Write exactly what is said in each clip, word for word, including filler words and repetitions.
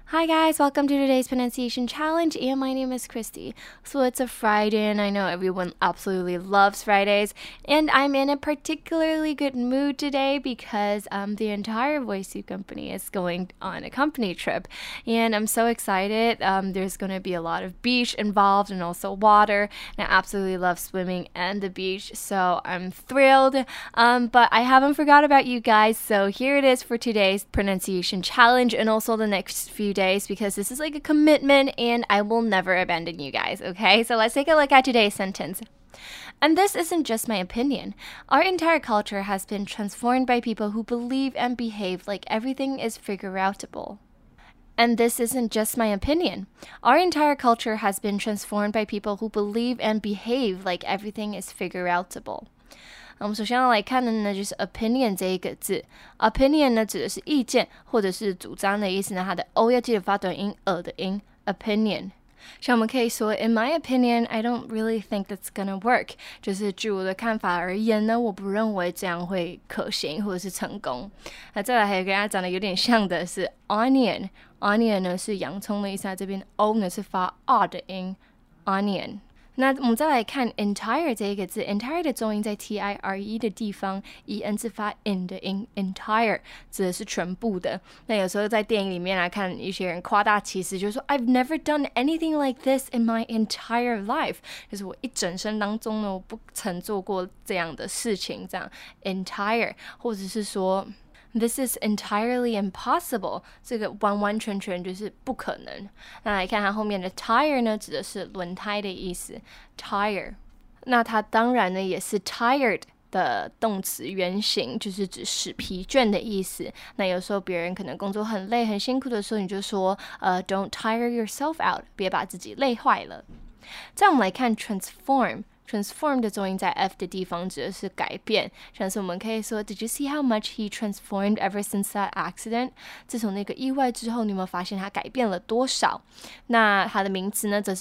Hi guys, welcome to today's pronunciation challenge, and my name is Christy. So it's a Friday, and I know everyone absolutely loves Fridays, and I'm in a particularly good mood today because um, the entire Voice U company is going on a company trip, and I'm so excited. Um, there's going to be a lot of beach involved and also water, and I absolutely love swimming and the beach, so I'm thrilled. Um, but I haven't forgot about you guys, so here it is for today's pronunciation challenge and also the next few days because this is like a commitment and I will never abandon you guys, okay? So let's take a look at today's sentence. And this isn't just my opinion. Our entire culture has been transformed by people who believe and behave like everything is figure-outable. And this isn't just my opinion. Our entire culture has been transformed by people who believe and behave like everything is figure-outable. 我们首先要来看的呢，就是 opinion 这一个字。opinion 呢，指的是意见或者是主张的意思呢。它的 o 要记得发短音 呃 的音 opinion。像我们可以说 In my opinion, I don't really think that's gonna work. 就是据我的看法而言呢，我不认为这样会可行或者是成功。那再来还有跟它长得有点像的是 onion。onion 呢是洋葱的意思，它这边 o 呢是发 r 的音 onion。那我们再来看 entire 这一个字 entire 的重音在 T I R E 的地方 E N 是发 in 的音 entire 指的是全部的。那有时候在电影里面来看一些人夸大其词，就是说 I've never done anything like this in my entire life， 就是我一整生当中呢，我不曾做过这样的事情，这样 entire， 或者是说This is entirely impossible. 这个完完全全就是不可能。那来看它后面的 tire 呢，指的是轮胎的意思 tire。那它当然呢也是 tired 的动词原形，就是指使疲倦的意思。那有时候别人可能工作很累很辛苦的时候，你就说呃 Don't tire yourself out， 别把自己累坏了。再我们来看 transform。transform 的重音在 F 的地方指的是改变，像是我们可以说 Did you see how much he transformed ever since that accident？ 自从那个意外之后，你有没有发现他改变了多少？那它的名词呢，则是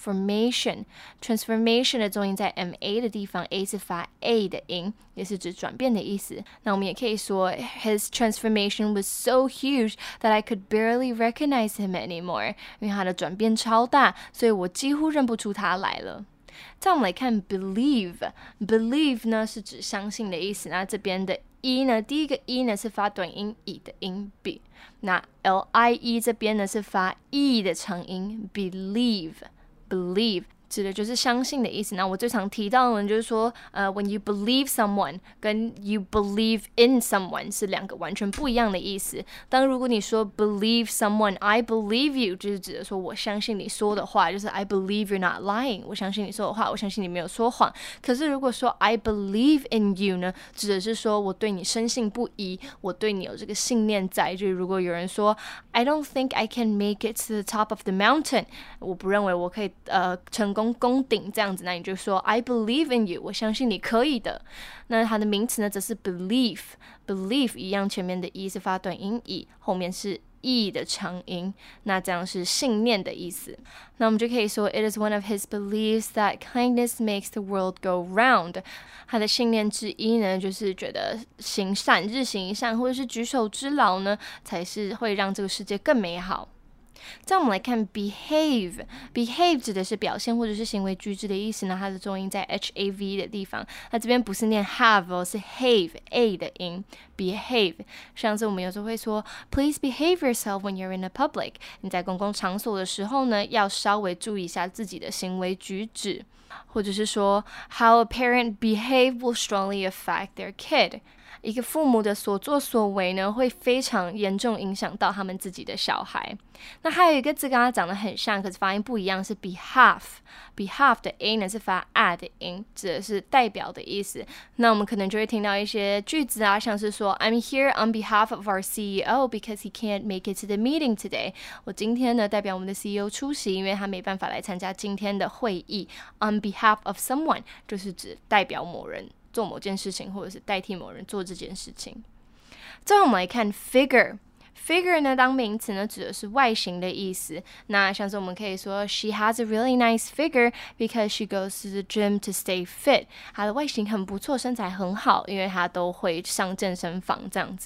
transformation。transformation 的重音在 M A 的地方 ，A 是发 A 的音，也是指转变的意思。那我们也可以说 His transformation was so huge that I could barely recognize him anymore。因为他的转变超大，所以我几乎认不出他来了。再我们来看 believe believe 呢是指相信的意思，那这边的 e 呢，第一个 e 呢是发短音 e 的音 b， 那 l i e 这边呢是发 e 的长音 believe believe指的就是相信的意思。那我最常提到的就是说呃 when you believe someone 跟 you believe in someone 是两个完全不一样的意思。当如果你说 believe someone I believe you 就是指的说我相信你说的话，就是 I believe you're not lying， 我相信你说的话，我相信你没有说谎。可是如果说 I believe in you 呢，指的是说我对你深信不疑，我对你有这个信念在。就是如果有人说 I don't think I can make it to the top of the mountain， 我不认为我可以呃成功攻顶这样子，那你就说 I believe in you， 我相信你可以的。那它的名词呢则是 belief belief 一样，前面的 e 是发短音 e， 后面是 e 的长音，那这样是信念的意思。那我们就可以说 It is one of his beliefs that kindness makes the world go round。 他的信念之一呢，就是觉得行善日行一善或者是举手之劳呢，才是会让这个世界更美好。再我们来看 behave behave 指的是表现或者是行为举止的意思呢，它的重音在 H A V 的地方，那这边不是念 have 哦，是 have a 的音 behave。 像是我们有时候会说 Please behave yourself when you're in a public， 你在公共场所的时候呢，要稍微注意一下自己的行为举止。或者是说 How a parent behave will strongly affect their kid，一个父母的所作所为呢，会非常严重影响到他们自己的小孩。那还有一个字跟它长得很像，可是发音不一样，是 behalf behalf 的 a 呢是发 a 的音，指的是代表的意思。那我们可能就会听到一些句子啊，像是说 I'm here on behalf of our C E O because he can't make it to the meeting today。 我今天呢代表我们的 C E O 出席，因为他没办法来参加今天的会议。 On behalf of someone 就是指代表某人做某件事情，或者是代替某人做这件事情。最后我们来看 figure figure 呢当名词呢指的是外形的意思。那像是我们可以说 She has a really nice figure because she goes to the gym to stay fit。 她的外形很不错，身材很好，因为她都会上健身房这样子。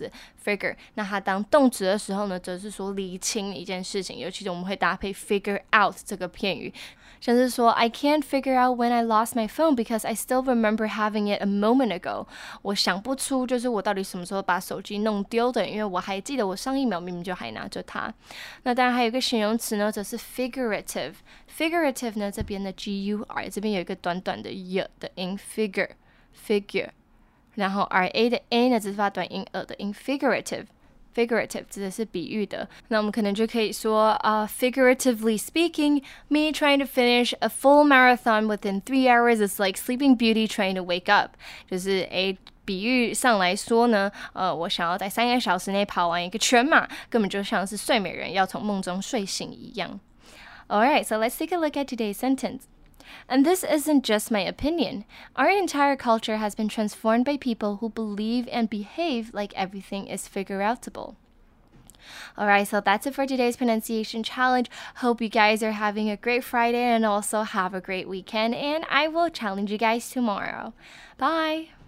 figure。那它当动词的时候呢，则是说理清一件事情，尤其是我们会搭配 figure out 这个片语。像是说 I can't figure out when I lost my phone because I still remember having it a moment ago。 我想不出就是我到底什么时候把手机弄丢的，因为我还记得我上一秒明明就还拿着它。那当然还有一个形容词呢，则是 figurative。 figurative 呢，这边的 G U R 这边有一个短短的 y 的音 figure figure， 然后 R A 的 A 呢，只是发短音 呃 的音 figurative。figurative 指的是比喻的，那我们可能就可以说uh, figuratively speaking, me trying to finish a full marathon within three hours is like Sleeping Beauty trying to wake up。 就是诶比喻上来说呢，呃，我想要在三个小时内跑完一个全马，根本就像是睡美人要从梦中睡醒一样。Alright, so let's take a look at today's sentence. And this isn't just my opinion. Our entire culture has been transformed by people who believe and behave like everything is figure-outable. Alright, so that's it for today's pronunciation challenge. Hope you guys are having a great Friday and also have a great weekend. And I will challenge you guys tomorrow. Bye!